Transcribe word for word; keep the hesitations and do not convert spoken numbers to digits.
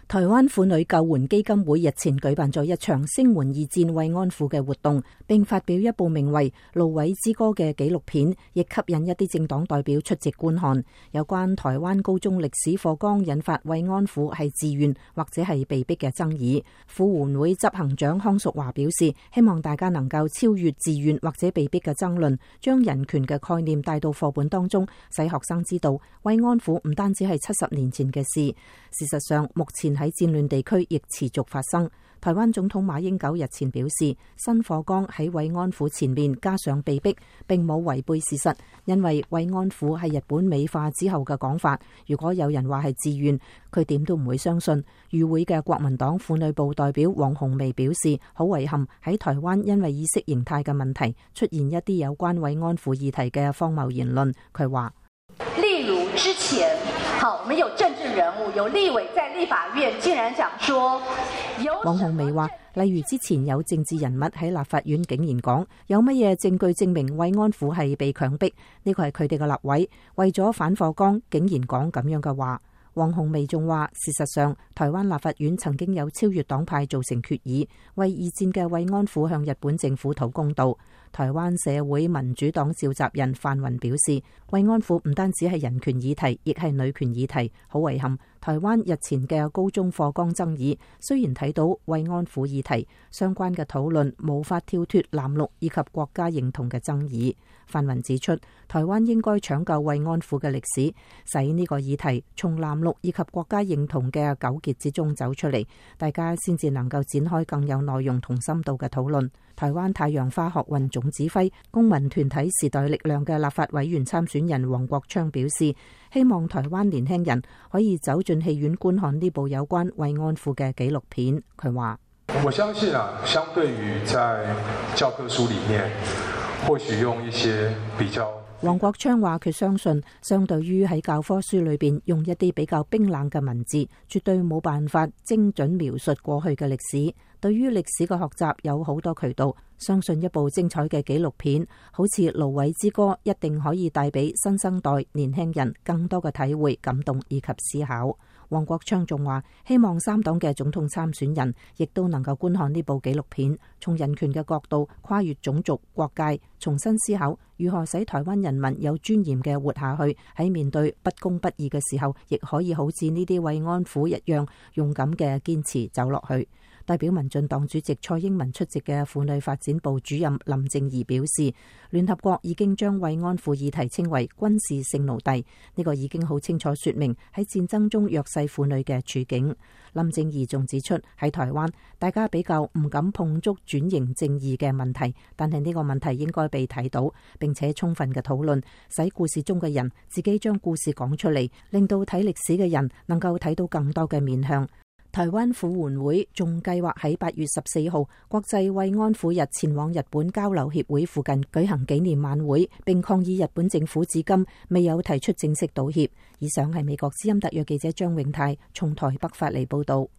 台灣婦女救援基金會日前舉辦咗一場聲援二戰慰安婦嘅活動，並發表一部名為《蘆葦之歌》嘅紀錄片，亦吸引一啲政黨代表出席觀看。有關台灣高中歷史課綱引發慰安婦係自願或者係被逼嘅爭議，婦援會執行長康淑華表示，希望大家能夠超越自願或者被逼嘅爭論，將人權嘅概念帶到課本當中，使學生知道慰安婦唔單止係七十年前嘅事，事實上目前喺戰亂地區亦持續發生。台灣總統馬英九日前表示，新課綱喺慰安婦前面加上被逼，並冇違背事實，因為慰安婦係日本美化之後嘅講法。如果有人話係自願，佢點都唔會相信。與會嘅國民黨婦女部代表黃紅薇表示，好遺憾喺台灣因為意識形態嘅問題，出現一啲有關慰安婦議題嘅荒謬言論。佢話， 例如之前好，我們有政治人物，有立委在立法院竟然講說， 黃紅薇話，例如之前有政治人物喺立法院竟然講，有乜嘢證據證明慰安婦係被強迫？呢個係佢哋嘅立委，為咗反課綱，竟然講咁樣嘅話。黃紅薇仲話，事實上，台灣立法院曾經有超越黨派造成決議，為二戰嘅慰安婦向日本政府討公道。台灣社會民主黨召集人范雲表示，慰安婦唔單止係人權議題，亦係女權議題。好遺憾，台灣日前嘅高中課綱爭議，雖然睇到慰安婦議題相關嘅討論無法跳脫藍綠以及國家認同嘅爭議。范雲指出，台灣應該搶救慰安婦嘅歷史，使呢個議題從藍綠以及國家認同嘅糾結之中走出嚟，大家先至能夠展開更有內容同深度嘅討論。台灣太陽花學運總指揮、公民團體時代力量嘅立法委員參選人黃國昌表示，希望台灣年輕人可以走進戲院觀看呢部有關慰安婦嘅紀錄片。佢話： 我相信啊，相對於在教科書裡面，或許用一些比較。 黃國昌話：佢相信，相對於喺教科書裏邊用一啲比較冰冷嘅文字，絕對冇辦法精準描述過去嘅歷史。對於歷史嘅學習有好多渠道，相信一部精彩嘅紀錄片，好似《蘆葦之歌》，一定可以帶俾新生代年輕人更多嘅體會、感動以及思考。黃國昌仲話，希望三黨嘅總統參選人亦都能夠觀看呢部紀錄片，從人權嘅角度跨越種族、國界，重新思考如何使台灣人民有尊嚴嘅活下去，喺面對不公不義嘅時候，亦可以好似呢啲慰安婦一樣勇敢嘅堅持走落去。代表民進黨主席蔡英文出席嘅婦女發展部主任林靜儀表示，聯合國已經將慰安婦議題稱為軍事性奴隸，呢個已經好清楚說明喺戰爭中弱勢婦女嘅處境。林靜儀仲指出，喺台灣大家比較唔敢碰觸轉型正義嘅問題，但係呢個問題應該被睇到，並且充分嘅討論，使故事中嘅人自己將故事講出嚟，令到睇歷史嘅人能夠睇到更多嘅面向。台灣婦援會仲計劃喺八月十四號國際慰安婦日前往日本交流協會附近舉行紀念晚會，並抗議日本政府至今未有提出正式道歉。以上係美國之音特約記者張永泰從台北發嚟報道。